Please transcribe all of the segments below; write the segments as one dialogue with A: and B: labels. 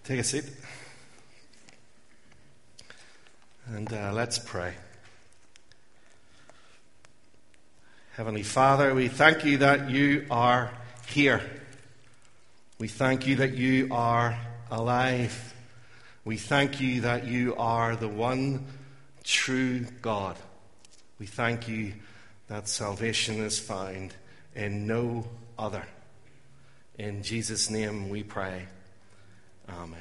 A: Take a seat. And let's pray. Heavenly Father, we thank you that you are here. We thank you that you are alive. We thank you that you are the one true God. We thank you that salvation is found in no other. In Jesus' name we pray. Amen.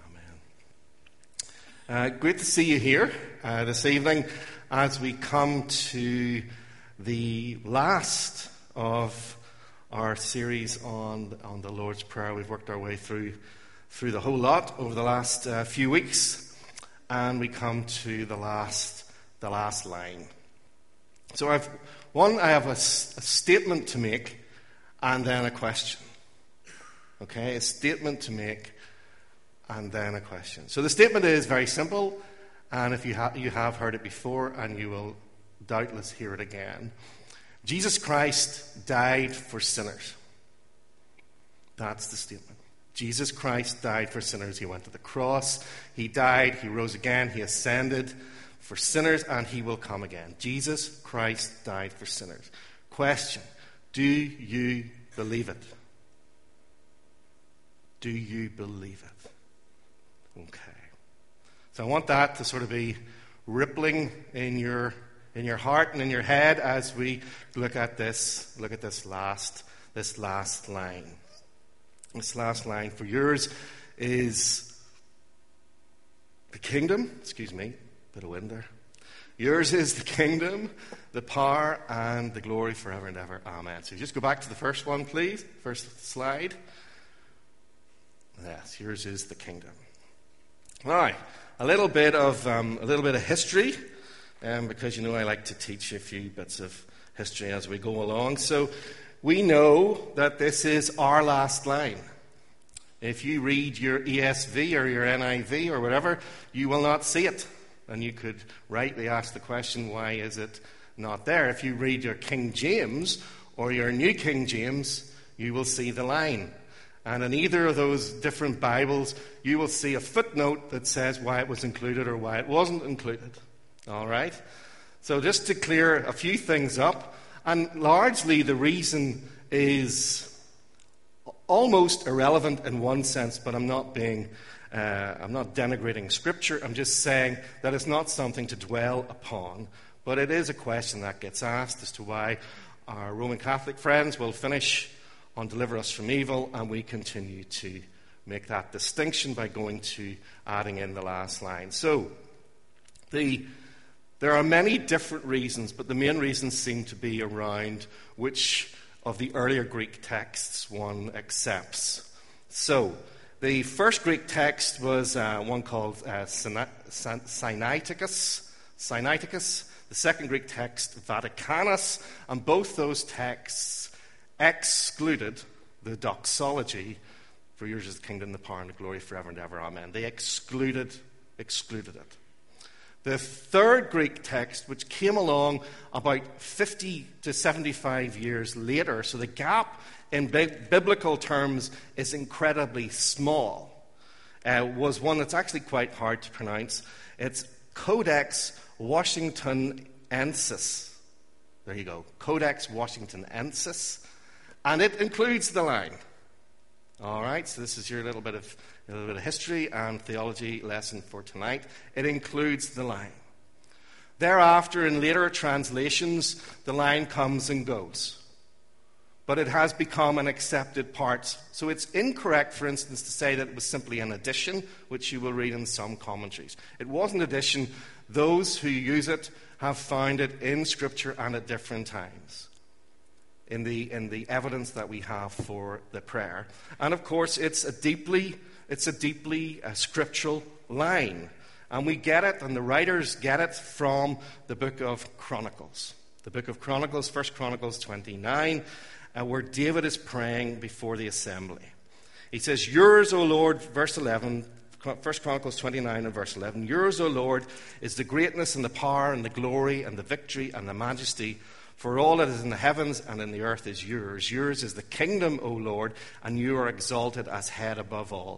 A: Amen. Great to see you here this evening as we come to the last of our series on the Lord's Prayer. We've worked our way through the whole lot over the last few weeks, and we come to the last line. So I have a statement to make, and then a question. Okay, a statement to make, and then a question. So the statement is very simple, and if you have heard it before, and you will doubtless hear it again. Jesus Christ died for sinners. That's the statement. Jesus Christ died for sinners. He went to the cross. He died. He rose again. He ascended for sinners, and he will come again. Jesus Christ died for sinners. Question: do you believe it? Do you believe it? Okay. So I want that to sort of be rippling in your heart and in your head as we look at this last line. This last line for yours is the kingdom. Excuse me, bit of wind there. Yours is the kingdom, the power, and the glory forever and ever. Amen. So just go back to the first one, please. First slide. Yes, yours is the kingdom. Now, a little bit of history, because I like to teach a few bits of history as we go along. So we know that this is our last line. If you read your ESV or your NIV or whatever, you will not see it, and you could rightly ask the question, why is it not there? If you read your King James or your New King James, you will see the line. And in either of those different Bibles, you will see a footnote that says why it was included or why it wasn't included. All right? So just to clear a few things up, and largely the reason is almost irrelevant in one sense, but I'm not denigrating Scripture. I'm just saying that it's not something to dwell upon, but it is a question that gets asked as to why our Roman Catholic friends will finish on deliver us from evil, and we continue to make that distinction by adding in the last line. So, there are many different reasons, but the main reasons seem to be around which of the earlier Greek texts one accepts. So, the first Greek text was one called Sinaiticus. The second Greek text, Vaticanus, and both those texts excluded the doxology, for yours is the kingdom, the power, and the glory forever and ever. Amen. They excluded it. The third Greek text, which came along about 50 to 75 years later, so the gap in biblical terms is incredibly small, was one that's actually quite hard to pronounce. It's Codex Washingtonensis. There you go. Codex Washingtonensis. And it includes the line. All right, so this is your little bit of history and theology lesson for tonight. It includes the line. Thereafter, in later translations, the line comes and goes. But it has become an accepted part. So it's incorrect, for instance, to say that it was simply an addition, which you will read in some commentaries. It was an addition. Those who use it have found it in Scripture and at different times in the evidence that we have for the prayer. And of course, it's a deeply scriptural line. And we get it, and the writers get it from the book of Chronicles. The book of Chronicles, 1 Chronicles 29, where David is praying before the assembly. He says, yours, O Lord, verse 11, 1 Chronicles 29 and verse 11, yours, O Lord, is the greatness and the power and the glory and the victory and the majesty, For all that is in the heavens and in the earth is yours. Yours is the kingdom, O Lord, and you are exalted as head above all.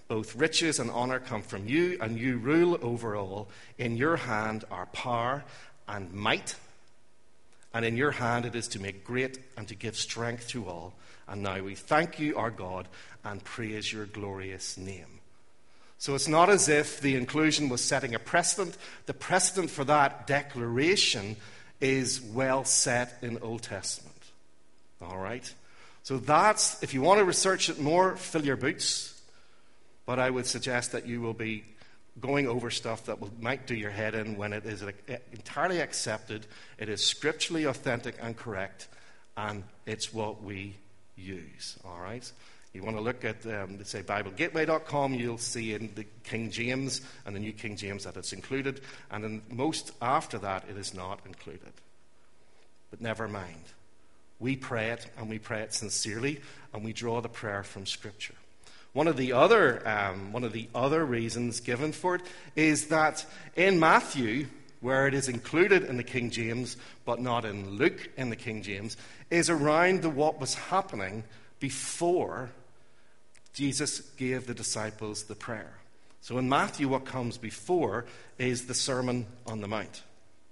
A: Both riches and honor come from you, and you rule over all. In your hand are power and might, and in your hand it is to make great and to give strength to all. And now we thank you, our God, and praise your glorious name. So it's not as if the inclusion was setting a precedent. The precedent for that declaration is well set in Old Testament. All right? So that's, if you want to research it more, fill your boots. But I would suggest that you will be going over stuff that might do your head in when it is entirely accepted, it is scripturally authentic and correct, and it's what we use. All right? You want to look at, say, BibleGateway.com, you'll see in the King James and the New King James that it's included, and in most after that it is not included. But never mind. We pray it, and we pray it sincerely, and we draw the prayer from Scripture. One of the other reasons given for it is that in Matthew, where it is included in the King James, but not in Luke in the King James, is around what was happening before Jesus gave the disciples the prayer. So in Matthew, what comes before is the Sermon on the Mount.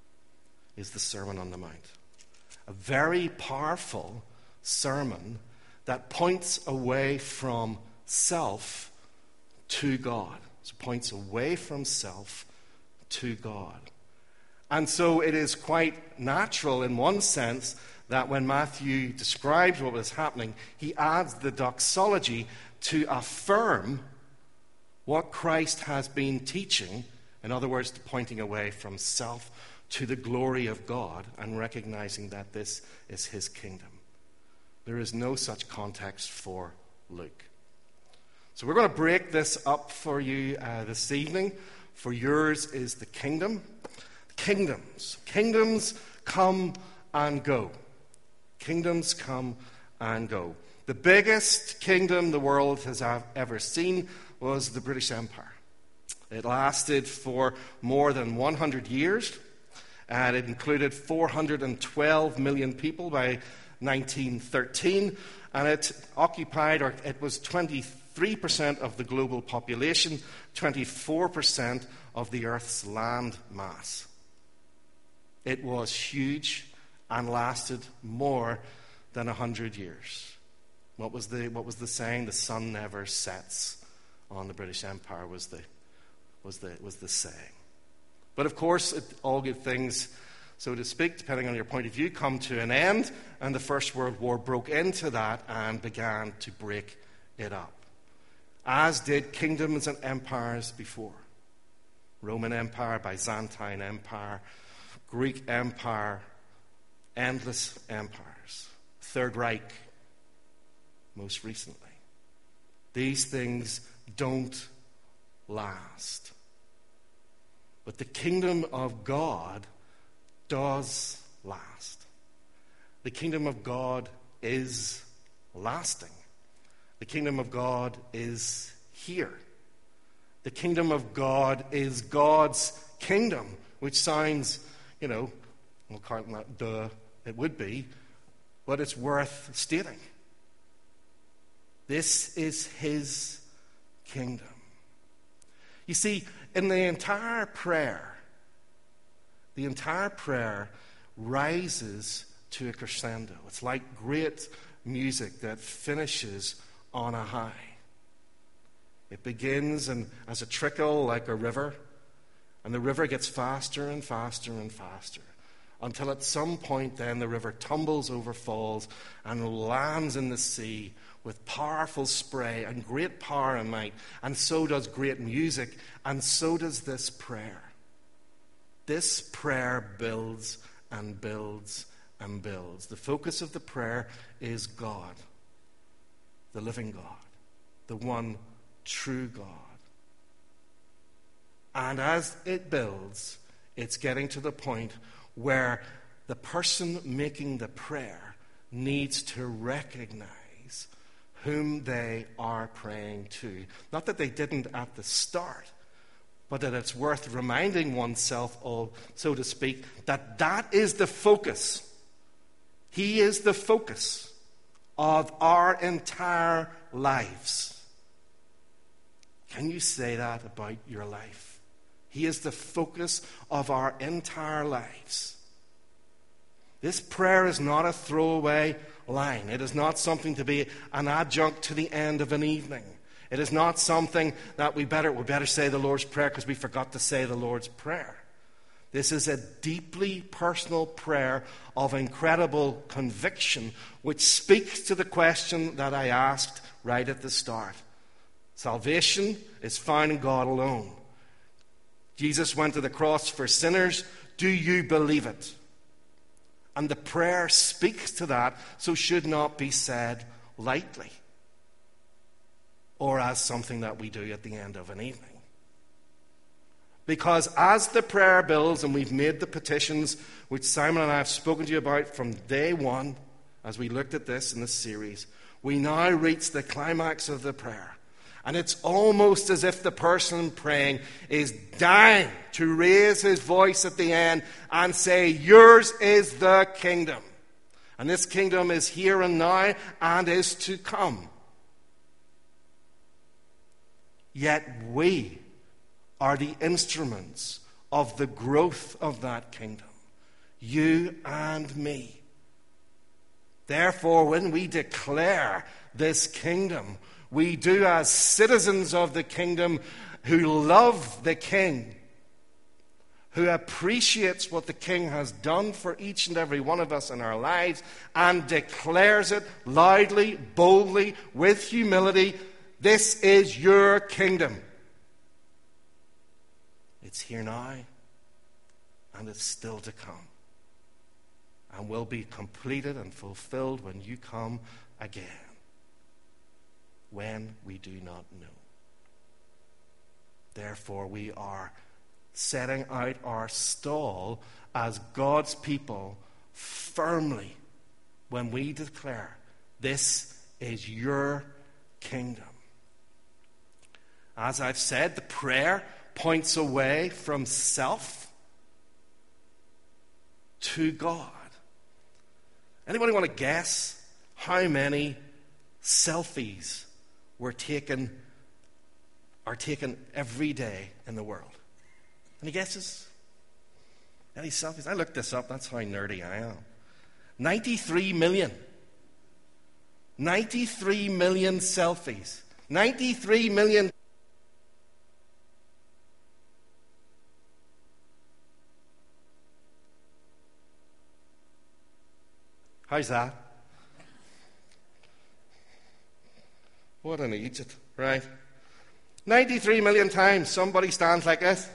A: A very powerful sermon that points away from self to God. So it points away from self to God. And so it is quite natural in one sense that when Matthew describes what was happening, he adds the doxology to affirm what Christ has been teaching. In other words, pointing away from self to the glory of God and recognizing that this is his kingdom. There is no such context for Luke. So we're going to break this up for you this evening. For yours is the kingdom. Kingdoms come and go. Kingdoms come and go. The biggest kingdom the world has ever seen was the British Empire. It lasted for more than 100 years, and it included 412 million people by 1913, and it occupied, or it was 23% of the global population, 24% of the Earth's land mass. It was huge and lasted more than 100 years. What was the saying? The sun never sets on the British Empire was the saying. But of course, all good things, so to speak, depending on your point of view, come to an end, and the First World War broke into that and began to break it up, as did kingdoms and empires before. Roman Empire, Byzantine Empire, Greek Empire, endless empires. Third Reich, most recently. These things don't last. But the kingdom of God does last. The kingdom of God is lasting. The kingdom of God is here. The kingdom of God is God's kingdom, which sounds, well, duh, it would be, but it's worth stating. This is his kingdom. You see, in the entire prayer rises to a crescendo. It's like great music that finishes on a high. It begins as a trickle like a river, and the river gets faster and faster and faster, until at some point then the river tumbles over falls and lands in the sea with powerful spray and great power and might, and so does great music, and so does this prayer. This prayer builds and builds and builds. The focus of the prayer is God, the living God, the one true God. And as it builds, it's getting to the point where the person making the prayer needs to recognize whom they are praying to. Not that they didn't at the start, but that it's worth reminding oneself of, so to speak, that is the focus. He is the focus of our entire lives. Can you say that about your life? He is the focus of our entire lives. This prayer is not a throwaway line. It is not something to be an adjunct to the end of an evening. It is not something that we better say the Lord's Prayer because we forgot to say the Lord's Prayer. This is a deeply personal prayer of incredible conviction, which speaks to the question that I asked right at the start. Salvation is found in God alone. Jesus went to the cross for sinners. Do you believe it? And the prayer speaks to that, so should not be said lightly or as something that we do at the end of an evening. Because as the prayer builds, and we've made the petitions, which Simon and I have spoken to you about from day one, as we looked at this in this series, we now reach the climax of the prayer. And it's almost as if the person praying is dying to raise his voice at the end and say, yours is the kingdom. And this kingdom is here and now and is to come. Yet we are the instruments of the growth of that kingdom. You and me. Therefore, when we declare this kingdom, we do as citizens of the kingdom who love the king, who appreciates what the king has done for each and every one of us in our lives, and declares it loudly, boldly, with humility. This is your kingdom. It's here now, and it's still to come, and will be completed and fulfilled when you come again. When we do not know. Therefore, we are setting out our stall as God's people firmly when we declare, this is your kingdom. As I've said, the prayer points away from self to God. Anybody want to guess how many selfies are taken every day in the world? Any guesses? Any selfies? I looked this up. That's how nerdy I am. 93 million. 93 million selfies. 93 million. How's that? What an Egypt, right? 93 million times somebody stands like this.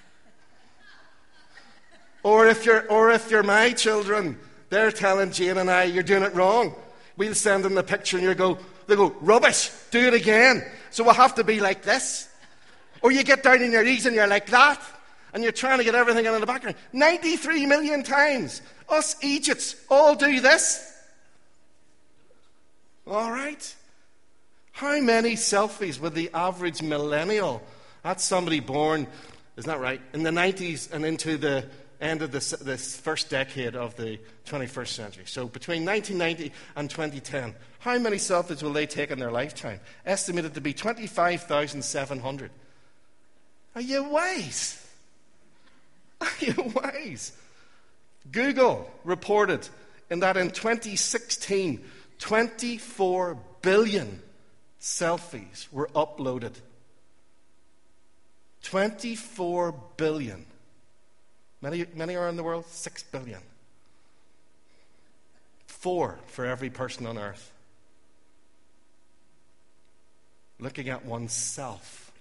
A: Or if you're my children, they're telling Jane and I, you're doing it wrong. We'll send them the picture and they go, rubbish, do it again. So we'll have to be like this. Or you get down on your knees and you're like that. And you're trying to get everything in the background. 93 million times. Us Egypts all do this. All right. How many selfies would the average millennial, that's somebody born, isn't that right, in the 90s and into the end of this first decade of the 21st century. So between 1990 and 2010, how many selfies will they take in their lifetime? Estimated to be 25,700. Are you wise? Are you wise? Google reported in 2016, 24 billion selfies were uploaded. 24 billion. Many are in the world? 6 billion. 4 for every person on earth. Looking at oneself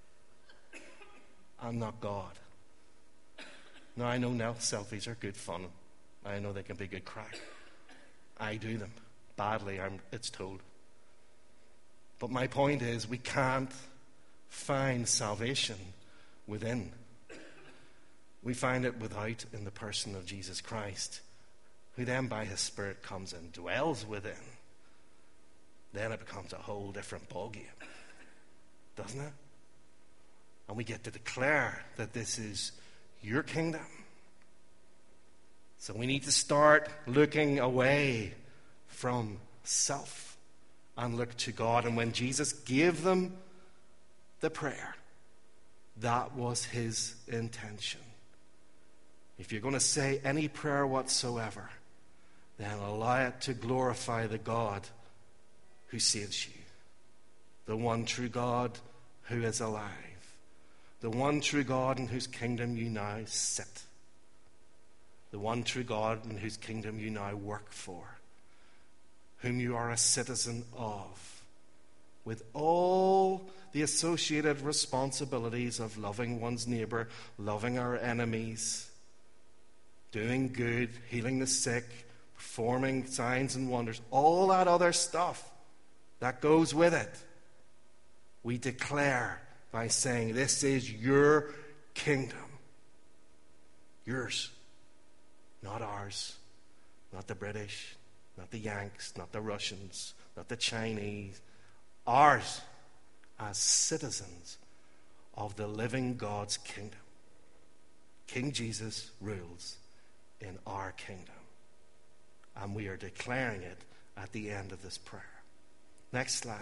A: and not God. Now, I know now selfies are good fun. I know they can be good crack. I do them badly, it's told. But my point is, we can't find salvation within. We find it without in the person of Jesus Christ, who then by his Spirit comes and dwells within. Then it becomes a whole different ballgame, doesn't it? And we get to declare that this is your kingdom. So we need to start looking away from self and look to God. And when Jesus gave them the prayer. That was his intention. If you're going to say any prayer whatsoever, then allow it to glorify the God who saves you, the one true God who is alive, the one true God in whose kingdom you now sit, the one true God in whose kingdom you now work for, whom you are a citizen of, with all the associated responsibilities of loving one's neighbor, loving our enemies, doing good, healing the sick, performing signs and wonders, all that other stuff that goes with it. We declare by saying, this is your kingdom. Yours, not ours, not the British, not the Yanks, not the Russians, not the Chinese. Ours as citizens of the living God's kingdom. King Jesus rules in our kingdom. And we are declaring it at the end of this prayer. Next slide.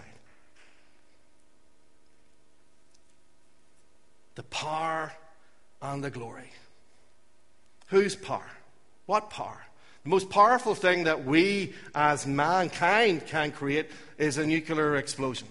A: The power and the glory. Whose power? What power? The most powerful thing that we as mankind can create is a nuclear explosion.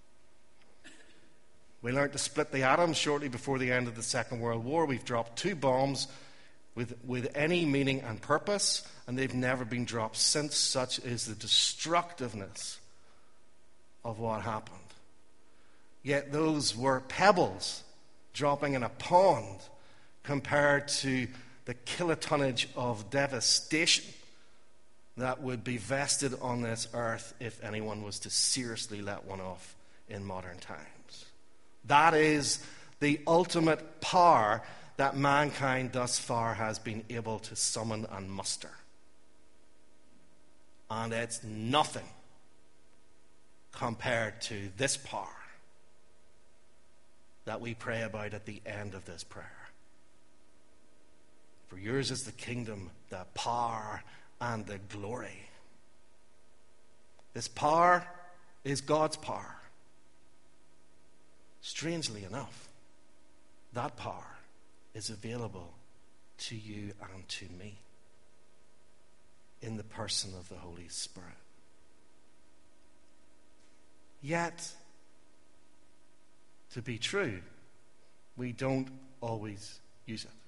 A: We learned to split the atom shortly before the end of the Second World War. We've dropped 2 bombs with any meaning and purpose, and they've never been dropped since. Such is the destructiveness of what happened. Yet those were pebbles dropping in a pond compared to the kilotonnage of devastation that would be vested on this earth if anyone was to seriously let one off in modern times. That is the ultimate power that mankind thus far has been able to summon and muster. And it's nothing compared to this power that we pray about at the end of this prayer. For yours is the kingdom, the power, and the glory. This power is God's power. Strangely enough, that power is available to you and to me in the person of the Holy Spirit. Yet, to be true, we don't always use it.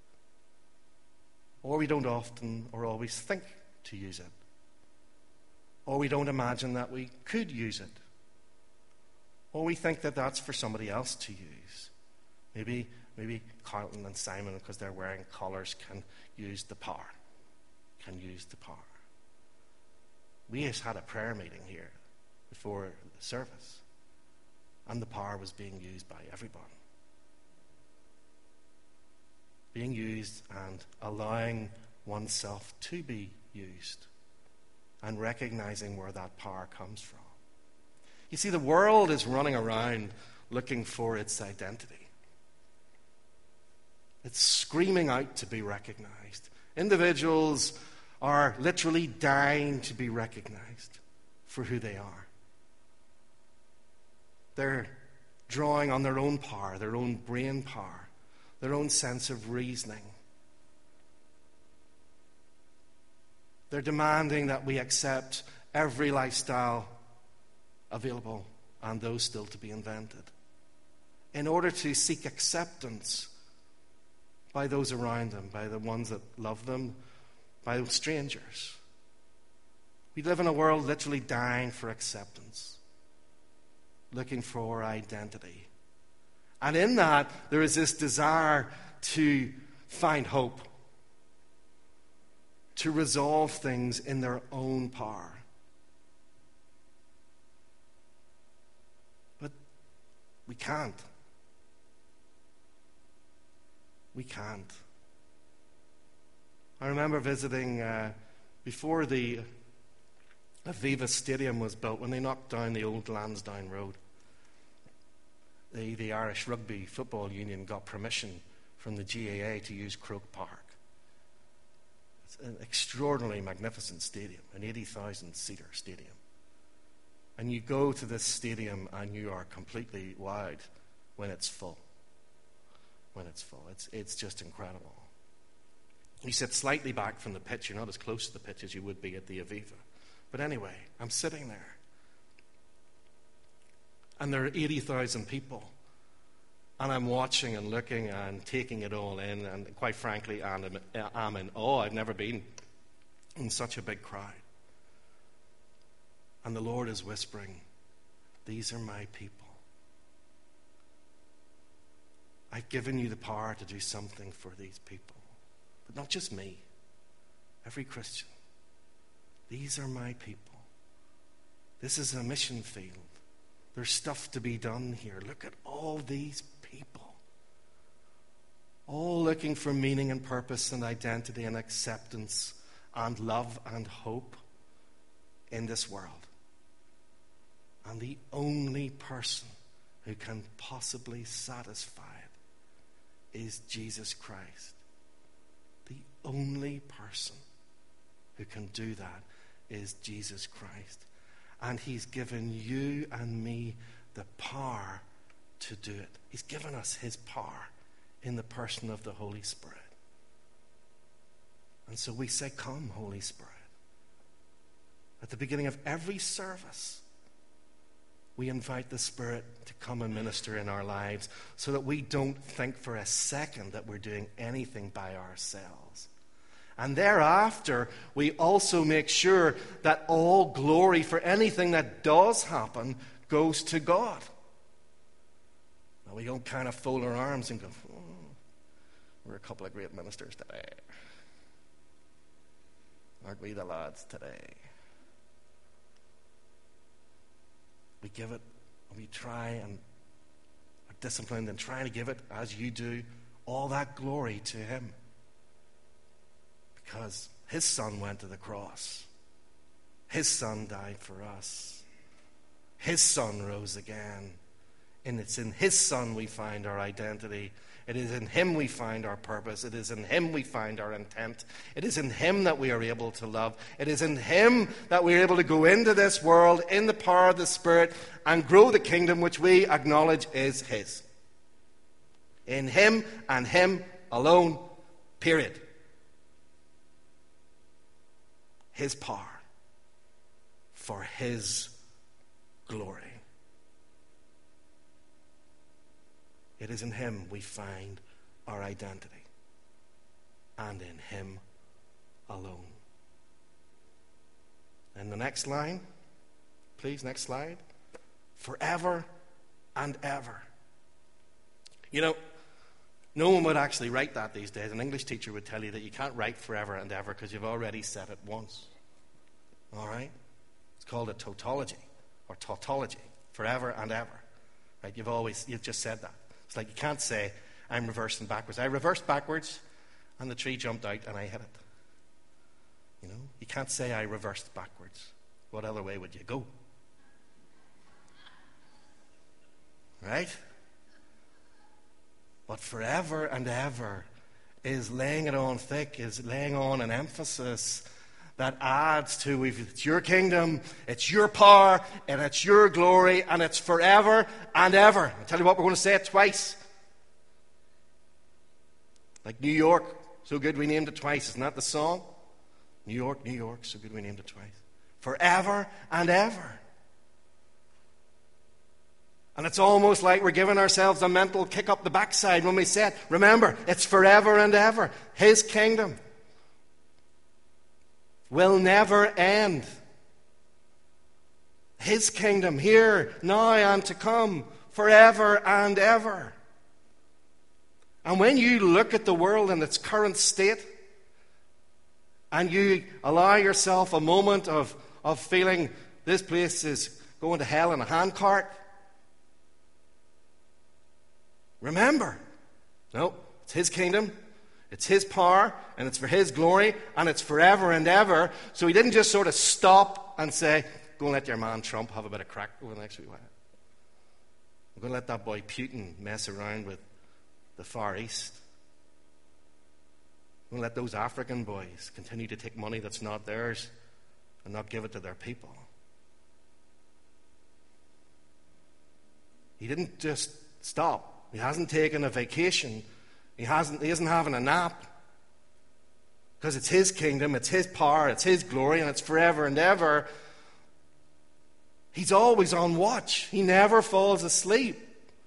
A: Or we don't often or always think to use it. Or we don't imagine that we could use it. Or we think that that's for somebody else to use. Maybe Carlton and Simon, because they're wearing collars, can use the power. We just had a prayer meeting here before the service, and the power was being used by everybody. Being used and allowing oneself to be used and recognizing where that power comes from. You see, the world is running around looking for its identity. It's screaming out to be recognized. Individuals are literally dying to be recognized for who they are. They're drawing on their own power, their own brain power, their own sense of reasoning. They're demanding that we accept every lifestyle available and those still to be invented in order to seek acceptance by those around them, by the ones that love them, by strangers. We live in a world literally dying for acceptance, looking for identity. And in that, there is this desire to find hope, to resolve things in their own power. But we can't. We can't. I remember visiting before the Aviva Stadium was built, when they knocked down the old Lansdowne Road. The Irish Rugby Football Union got permission from the GAA to use Croke Park. It's an extraordinarily magnificent stadium, an 80,000-seater stadium. And you go to this stadium and you are completely wowed when it's full. When it's full. It's just incredible. You sit slightly back from the pitch. You're not as close to the pitch as you would be at the Aviva. But anyway, I'm sitting there. And there are 80,000 people. And I'm watching and looking and taking it all in. And quite frankly, I'm in awe. I've never been in such a big crowd. And the Lord is whispering, these are my people. I've given you the power to do something for these people. But not just me. Every Christian. These are my people. This is a mission field. There's stuff to be done here. Look at all these people. All looking for meaning and purpose and identity and acceptance and love and hope in this world. And the only person who can possibly satisfy it is Jesus Christ. The only person who can do that is Jesus Christ. And he's given you and me the power to do it. He's given us his power in the person of the Holy Spirit. And so we say, come, Holy Spirit. At the beginning of every service, we invite the Spirit to come and minister in our lives so that we don't think for a second that we're doing anything by ourselves. And thereafter, we also make sure that all glory for anything that does happen goes to God. Now, we don't kind of fold our arms and go, we're a couple of great ministers today. Aren't we the lads today? We give it, and we try and are disciplined in trying to give it, as you do, all that glory to him. Because his son went to the cross. His son died for us. His son rose again. And it's in his son we find our identity. It is in him we find our purpose. It is in him we find our intent. It is in him that we are able to love. It is in him that we are able to go into this world in the power of the Spirit and grow the kingdom which we acknowledge is his. In him and him alone, period. His power for his glory. It is in him we find our identity, and in him alone. And the next line, please, next slide. Forever and ever. You know, no one would actually write that these days. An English teacher would tell you that you can't write forever and ever because you've already said it once. All right? It's called a tautology or tautology, forever and ever. Right? You've just said that. It's like you can't say, I'm reversing backwards. I reversed backwards and the tree jumped out and I hit it. You know? You can't say I reversed backwards. What other way would you go? Right? But forever and ever is laying it on thick, is laying on an emphasis that adds to, it's your kingdom, it's your power, and it's your glory, and it's forever and ever. I'll tell you what, we're going to say it twice. Like New York, so good we named it twice. Isn't that the song? New York, so good we named it twice. Forever and ever. And it's almost like we're giving ourselves a mental kick up the backside when we say it. Remember, it's forever and ever. His kingdom will never end. His kingdom here, now and to come, forever and ever. And when you look at the world in its current state, and you allow yourself a moment of feeling this place is going to hell in a handcart, remember, no, it's his kingdom, it's his power, and it's for his glory, and it's forever and ever. So he didn't just sort of stop and say, go and let your man Trump have a bit of crack over the next wee while. I'm going to let that boy Putin mess around with the Far East. I'm going to let those African boys continue to take money that's not theirs and not give it to their people. He didn't just stop. He hasn't taken a vacation. He isn't having a nap. Because it's his kingdom, it's his power, it's his glory, and it's forever and ever. He's always on watch. He never falls asleep.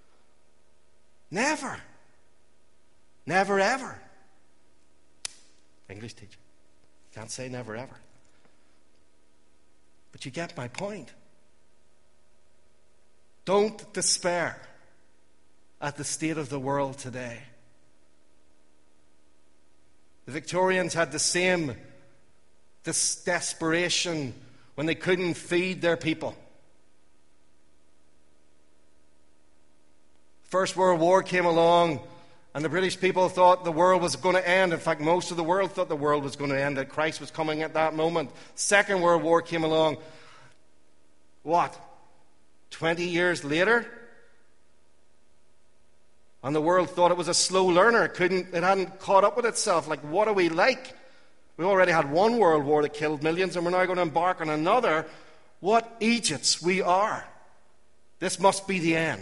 A: Never. Never ever. English teacher. Can't say never ever. But you get my point. Don't despair at the state of the world today. The Victorians had this desperation when they couldn't feed their people. First World War came along, and the British people thought the world was going to end. In fact, most of the world thought the world was going to end, that Christ was coming at that moment. Second World War came along. What? 20 years later? And the world thought it was a slow learner. It hadn't caught up with itself. Like, what are we like? We already had one world war that killed millions, and we're now going to embark on another. What Egypts we are. This must be the end.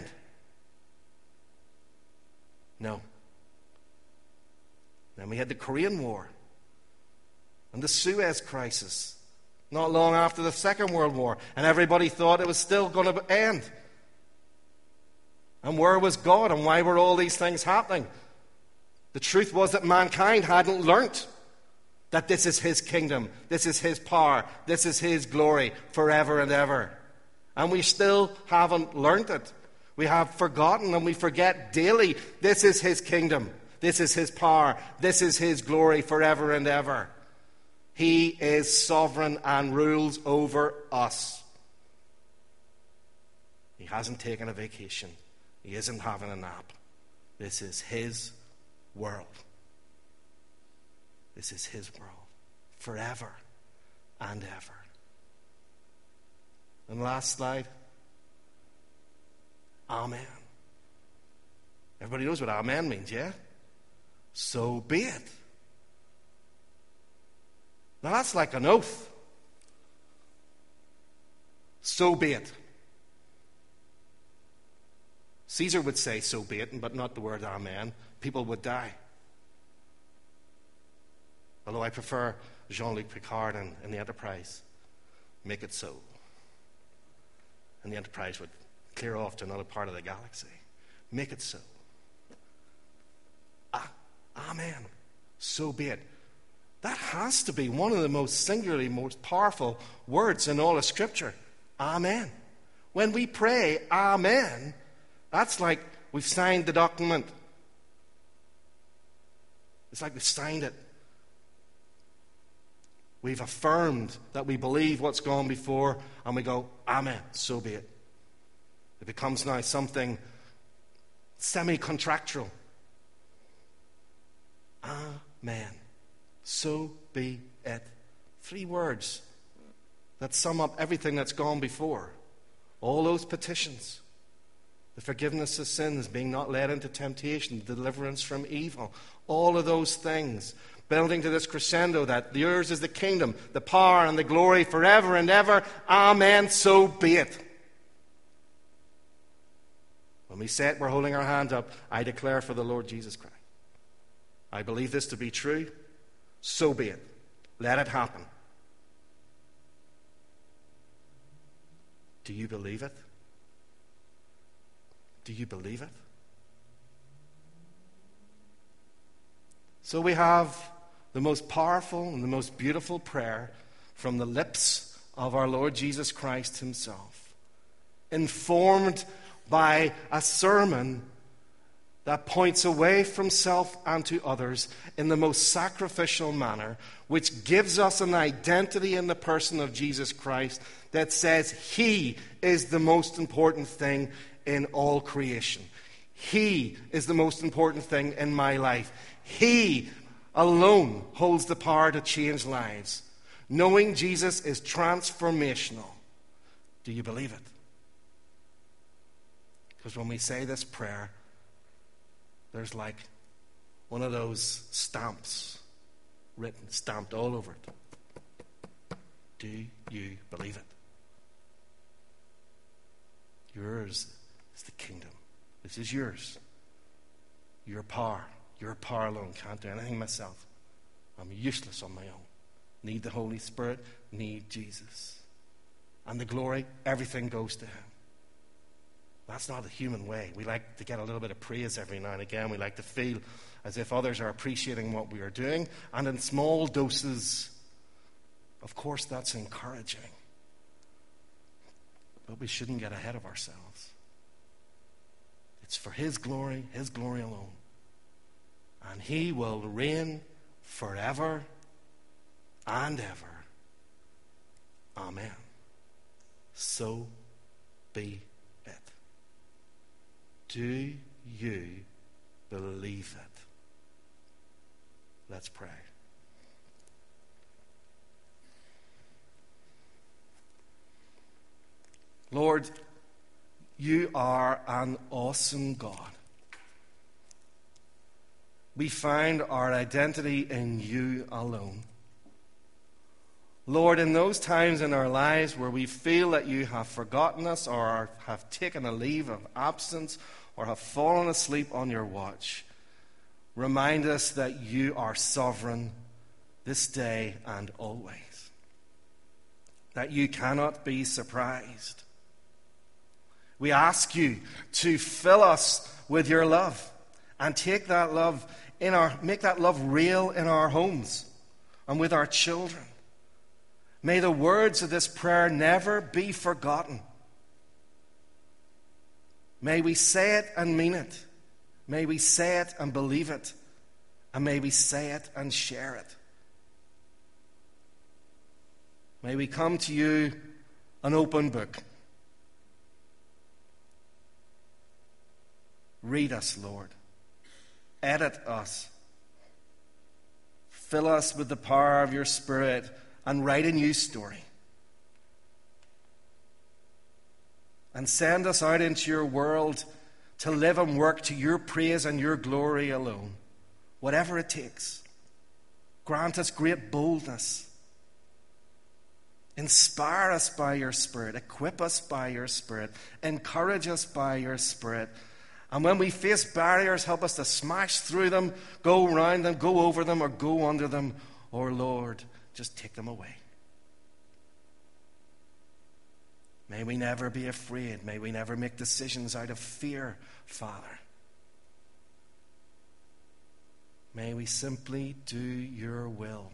A: No. Then we had the Korean War and the Suez Crisis, not long after the Second World War, and everybody thought it was still going to end. And where was God, and why were all these things happening? The truth was that mankind hadn't learnt that this is his kingdom, this is his power, this is his glory forever and ever. And we still haven't learnt it. We have forgotten, and we forget daily. This is his kingdom, this is his power, this is his glory forever and ever. He is sovereign and rules over us. He hasn't taken a vacation. He isn't having a nap. This is his world. This is his world forever and ever. And last slide. Amen. Everybody knows what amen means, yeah? So be it. Now that's like an oath. So be it. Caesar would say, so be it, but not the word amen. People would die. Although I prefer Jean-Luc Picard in the Enterprise. Make it so. And the Enterprise would clear off to another part of the galaxy. Make it so. Amen. So be it. That has to be one of the most singularly, most powerful words in all of Scripture. Amen. When we pray, amen, that's like we've signed the document. It's like we've signed it. We've affirmed that we believe what's gone before, and we go, amen, so be it. It becomes now something semi-contractual. Amen. So be it. 3 words that sum up everything that's gone before. All those petitions. The forgiveness of sins, being not led into temptation, deliverance from evil. All of those things. Building to this crescendo that yours is the kingdom, the power and the glory forever and ever. Amen, so be it. When we say it, we're holding our hand up. I declare for the Lord Jesus Christ. I believe this to be true. So be it. Let it happen. Do you believe it? Do you believe it? So we have the most powerful and the most beautiful prayer from the lips of our Lord Jesus Christ himself, informed by a sermon that points away from self and to others in the most sacrificial manner, which gives us an identity in the person of Jesus Christ that says he is the most important thing in all creation. He is the most important thing in my life. He alone holds the power to change lives. Knowing Jesus is transformational. Do you believe it? Because when we say this prayer, there's like one of those stamps stamped all over it. Do you believe it? Yours is the kingdom. This is yours. Your power alone. Can't do anything myself. I'm useless on my own. Need the Holy Spirit, need Jesus. And the glory, everything goes to him. That's not the human way. We like to get a little bit of praise every now and again. We like to feel as if others are appreciating what we are doing. And in small doses, of course, that's encouraging. But we shouldn't get ahead of ourselves. It's for his glory alone. And he will reign forever and ever. Amen. So be it. Do you believe it? Let's pray. Lord, you are an awesome God. We find our identity in you alone. Lord, in those times in our lives where we feel that you have forgotten us or have taken a leave of absence or have fallen asleep on your watch, remind us that you are sovereign this day and always. That you cannot be surprised. We ask you to fill us with your love and take that love make that love real in our homes and with our children. May the words of this prayer never be forgotten. May we say it and mean it. May we say it and believe it. And may we say it and share it. May we come to you an open book. Read us, Lord. Edit us. Fill us with the power of your Spirit and write a new story. And send us out into your world to live and work to your praise and your glory alone. Whatever it takes. Grant us great boldness. Inspire us by your Spirit. Equip us by your Spirit. Encourage us by your Spirit. And when we face barriers, help us to smash through them, go around them, go over them, or go under them. Or, Lord, just take them away. May we never be afraid. May we never make decisions out of fear, Father. May we simply do your will.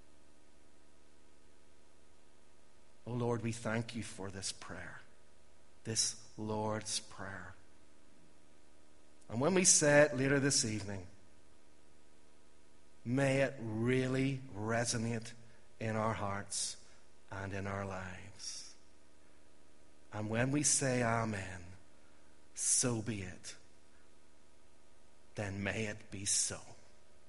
A: Oh, Lord, we thank you for this prayer, this Lord's Prayer. And when we say it later this evening, may it really resonate in our hearts and in our lives. And when we say amen, so be it, then may it be so.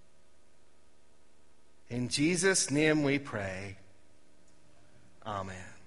A: In Jesus' name we pray. Amen.